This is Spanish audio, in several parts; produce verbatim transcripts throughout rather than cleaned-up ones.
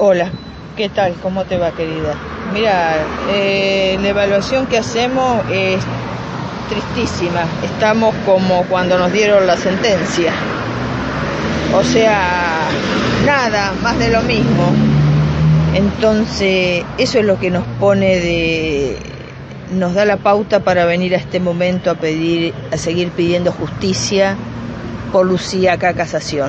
Hola, ¿qué tal? ¿Cómo te va, querida? Mira, eh, la evaluación que hacemos es tristísima. Estamos como cuando nos dieron la sentencia. O sea, nada, más de lo mismo. Entonces, eso es lo que nos pone de... nos da la pauta para venir a este momento a pedir, a seguir pidiendo justicia por Lucía acá a casación.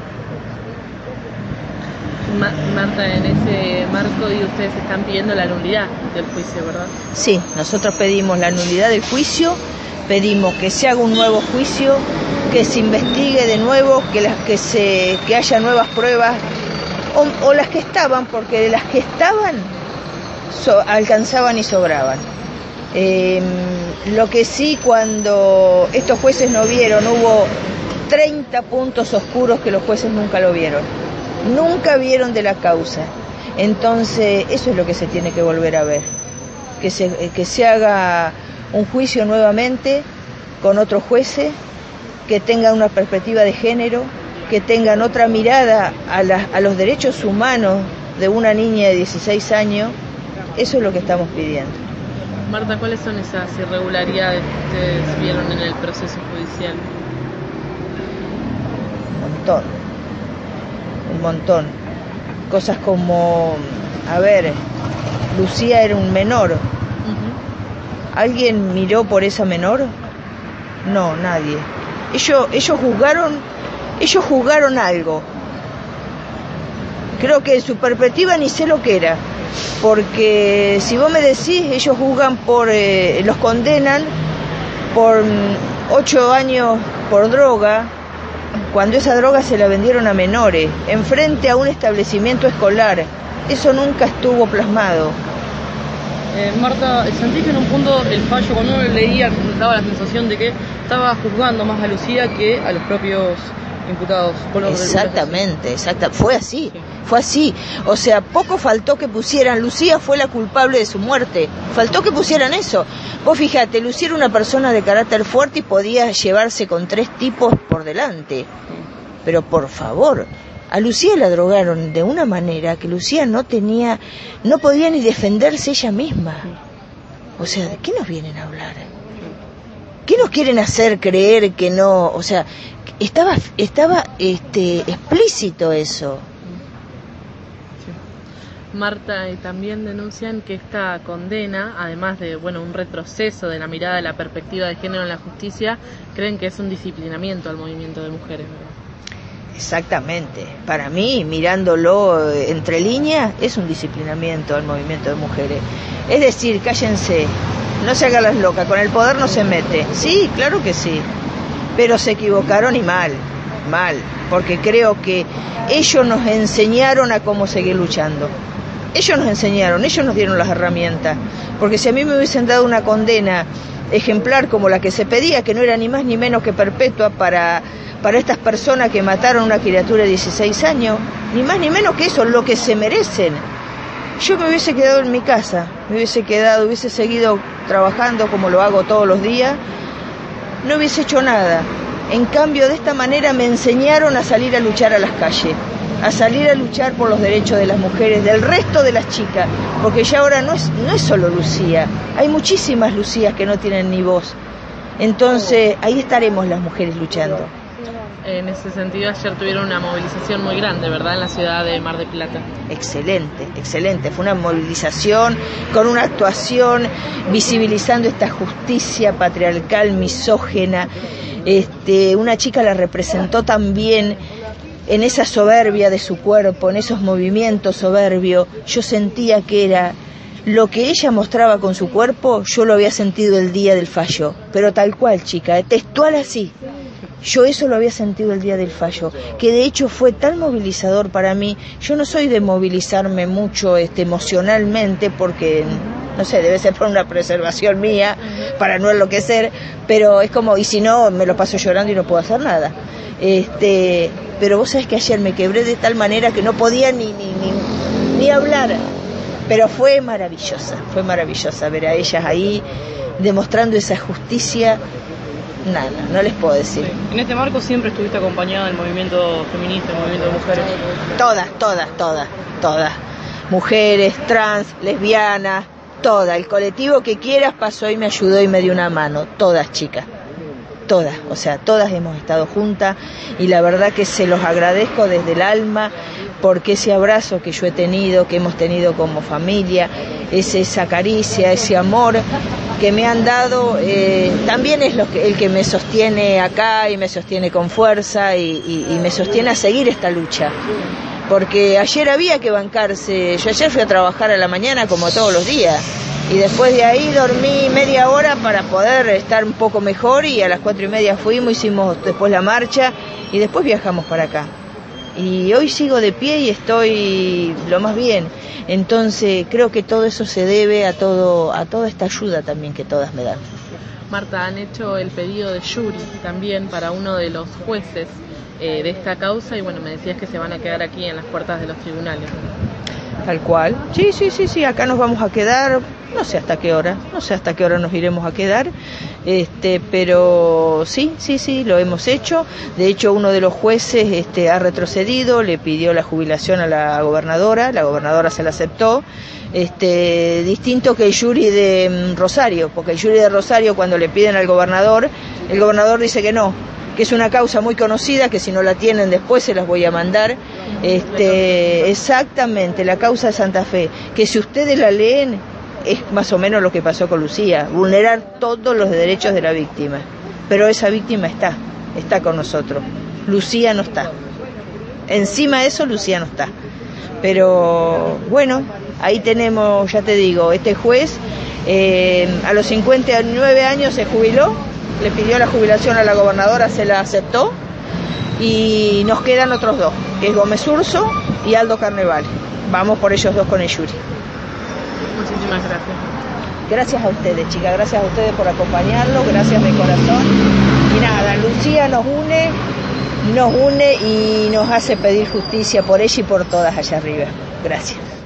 Ma Marta, en ese marco y ustedes están pidiendo la nulidad del juicio, ¿verdad? Sí, nosotros pedimos la nulidad del juicio, pedimos que se haga un nuevo juicio, que se investigue de nuevo, que las que se que haya nuevas pruebas o, o las que estaban, porque de las que estaban so, alcanzaban y sobraban. Eh, lo que sí, cuando estos jueces no vieron, hubo treinta puntos oscuros que los jueces nunca lo vieron. Nunca vieron de la causa. Entonces, eso es lo que se tiene que volver a ver. Que se, que se haga un juicio nuevamente con otros jueces, que tengan una perspectiva de género, que tengan otra mirada a, la, a los derechos humanos de una niña de dieciséis años. Eso es lo que estamos pidiendo. Marta, ¿cuáles son esas irregularidades que ustedes vieron en el proceso judicial? Un montón. Un montón. Cosas como, a ver, Lucía era un menor. Uh-huh. ¿Alguien miró por esa menor? No, nadie. Ellos, ellos juzgaron, ellos juzgaron algo. Creo que en su perspectiva ni sé lo que era. Porque si vos me decís, ellos juzgan por, eh, los condenan por ocho años por droga, cuando esa droga se la vendieron a menores, enfrente a un establecimiento escolar. Eso nunca estuvo plasmado. Eh, Marta, sentí que en un punto el fallo, cuando uno lo leía, daba la sensación de que estaba juzgando más a Lucía que a los propios imputados. Exactamente, exacta, fue así, sí. fue así. O sea, poco faltó que pusieran, Lucía fue la culpable de su muerte. Faltó que pusieran eso. Vos fíjate, Lucía era una persona de carácter fuerte y podía llevarse con tres tipos por delante. Pero por favor, a Lucía la drogaron de una manera que Lucía no tenía, no podía ni defenderse ella misma. O sea, ¿de qué nos vienen a hablar? ¿Qué nos quieren hacer creer que no? O sea, estaba estaba este explícito eso. Sí. Marta, y también denuncian que esta condena, además de bueno un retroceso de la mirada de la perspectiva de género en la justicia, creen que es un disciplinamiento al movimiento de mujeres, ¿verdad? Exactamente. Para mí, mirándolo entre líneas, es un disciplinamiento al movimiento de mujeres. Es decir, cállense, no se hagan las locas, con el poder no se mete. Sí, claro que sí, pero se equivocaron y mal, mal, porque creo que ellos nos enseñaron a cómo seguir luchando. Ellos nos enseñaron, ellos nos dieron las herramientas, porque si a mí me hubiesen dado una condena ejemplar como la que se pedía, que no era ni más ni menos que perpetua para, para estas personas que mataron a una criatura de dieciséis años, ni más ni menos que eso, lo que se merecen. Yo me hubiese quedado en mi casa, me hubiese quedado, hubiese seguido trabajando como lo hago todos los días, no hubiese hecho nada. En cambio, de esta manera me enseñaron a salir a luchar a las calles, a salir a luchar por los derechos de las mujeres, del resto de las chicas, porque ya ahora no es, no es solo Lucía, hay muchísimas Lucías que no tienen ni voz. Entonces, ahí estaremos las mujeres luchando. En ese sentido, ayer tuvieron una movilización muy grande, ¿verdad?, en la ciudad de Mar del Plata. Excelente, excelente. Fue una movilización con una actuación visibilizando esta justicia patriarcal, misógena. Este, una chica la representó también en esa soberbia de su cuerpo, en esos movimientos soberbios. Yo sentía que era lo que ella mostraba con su cuerpo, yo lo había sentido el día del fallo. Pero tal cual, chica, textual así. Yo eso lo había sentido el día del fallo, que de hecho fue tan movilizador para mí. Yo no soy de movilizarme mucho este, emocionalmente, porque, no sé, debe ser por una preservación mía, para no enloquecer, pero es como, y si no, me lo paso llorando y no puedo hacer nada. Este, pero vos sabés que ayer me quebré de tal manera que no podía ni, ni, ni, ni hablar, pero fue maravillosa, fue maravillosa ver a ellas ahí demostrando esa justicia. Nada, no les puedo decir. Sí. En este marco siempre estuviste acompañada del movimiento feminista, del movimiento de mujeres. Todas, todas, todas, todas. mujeres, trans, lesbianas, toda, el colectivo que quieras pasó y me ayudó y me dio una mano, todas chicas, todas, o sea, todas hemos estado juntas y la verdad que se los agradezco desde el alma, porque ese abrazo que yo he tenido, que hemos tenido como familia, es esa caricia, ese amor que me han dado, eh, también es lo que, el que me sostiene acá y me sostiene con fuerza y, y, y me sostiene a seguir esta lucha. Porque ayer había que bancarse, yo ayer fui a trabajar a la mañana como todos los días y después de ahí dormí media hora para poder estar un poco mejor y a las cuatro y media fuimos, hicimos después la marcha y después viajamos para acá. Y hoy sigo de pie y estoy lo más bien. Entonces creo que todo eso se debe a todo a toda esta ayuda también que todas me dan. Marta, han hecho el pedido de jury también para uno de los jueces eh, de esta causa y bueno, me decías que se van a quedar aquí en las puertas de los tribunales. Tal cual. Sí, sí, sí, sí, acá nos vamos a quedar, no sé hasta qué hora, no sé hasta qué hora nos iremos a quedar, este, pero sí, sí, sí, lo hemos hecho. De hecho, uno de los jueces este, ha retrocedido, le pidió la jubilación a la gobernadora, la gobernadora se la aceptó, este, distinto que el jury de Rosario, porque el jury de Rosario cuando le piden al gobernador, el gobernador dice que no, que es una causa muy conocida, que si no la tienen después se las voy a mandar, este, exactamente, la causa de Santa Fe, que si ustedes la leen, es más o menos lo que pasó con Lucía, vulnerar todos los derechos de la víctima, pero esa víctima está, está con nosotros, Lucía no está, encima de eso Lucía no está, pero bueno, ahí tenemos, ya te digo, este juez eh, a los cincuenta y nueve años se jubiló, le pidió la jubilación a la gobernadora, se la aceptó y nos quedan otros dos, que es Gómez Urso y Aldo Carneval. Vamos por ellos dos con el jury. Muchísimas gracias. Gracias a ustedes, chicas, gracias a ustedes por acompañarnos, gracias de corazón. Y nada, Lucía nos une, nos une y nos hace pedir justicia por ella y por todas allá arriba. Gracias.